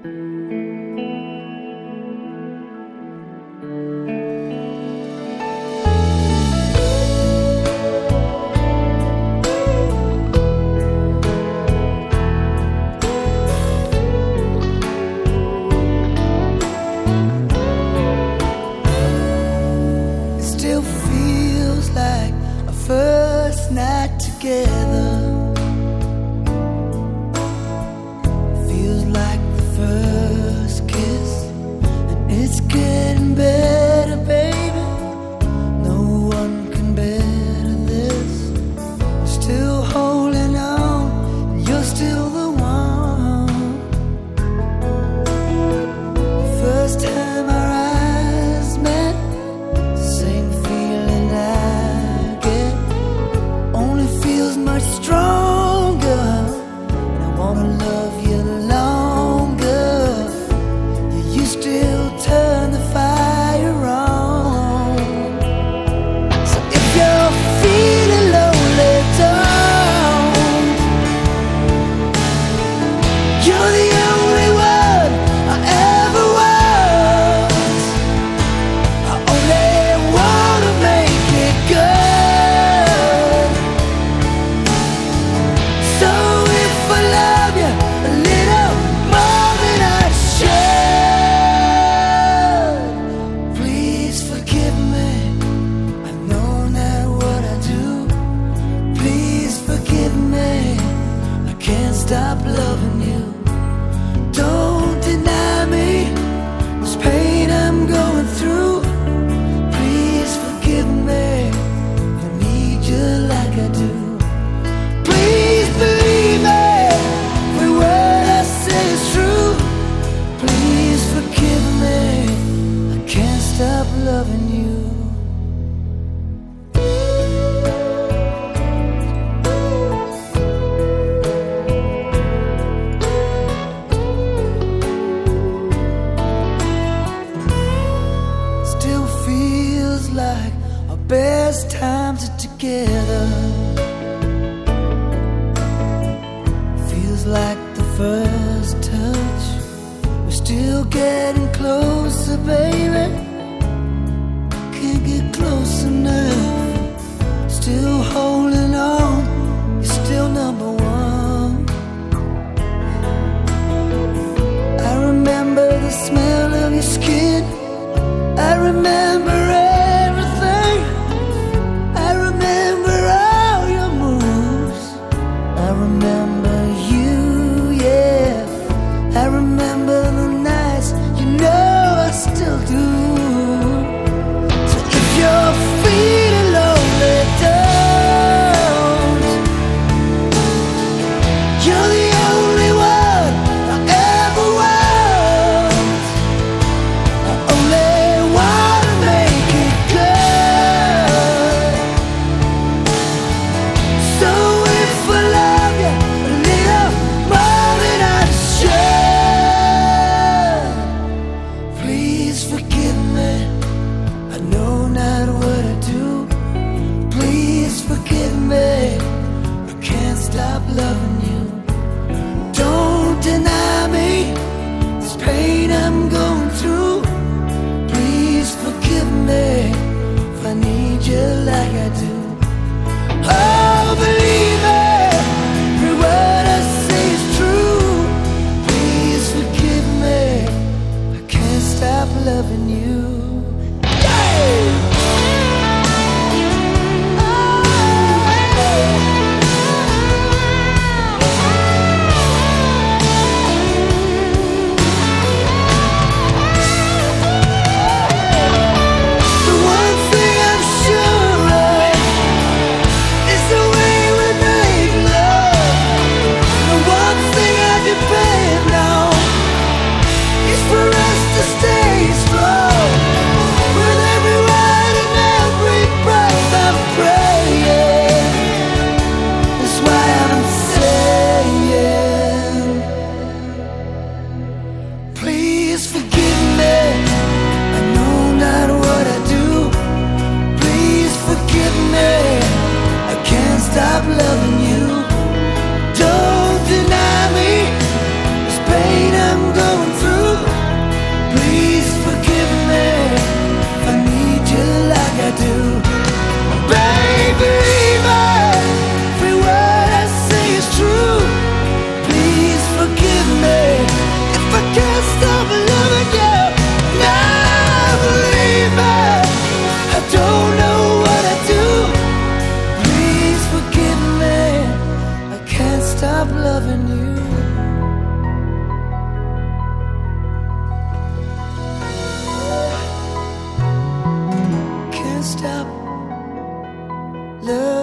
First night together feels like the first kiss, and it's getting better, baby. No one can better this. We're still holding on, and you're still the one. The first time our eyes met, the same feeling feels much stronger, and I wanna love you longer. You still turn the fire on. So if you're feeling lonely, don't. You're the only one I ever was. I only wanna make it good. Stop loving you. Don't deny me this pain I'm going through. Please forgive me. I need you like I do. Please believe me. Every word I say is true. Please forgive me. I can't stop loving you. Like our best times are together. Feels like the first touch. We're still getting closer, baby. Can't get close enough. Still holding on. You're still number one. I remember the smell of your skin. I remember everything. I remember all your moves. I remember you, yeah. I remember the nights, you know I still do. So if you're feeling lonely, don't. You're the only one I ever was. I only stop loving you. Don't deny me this pain I'm going through. Please forgive me if I need you like I do. Oh, believe me, every word I say is true. Please forgive me, I can't stop loving you. Yeah! love.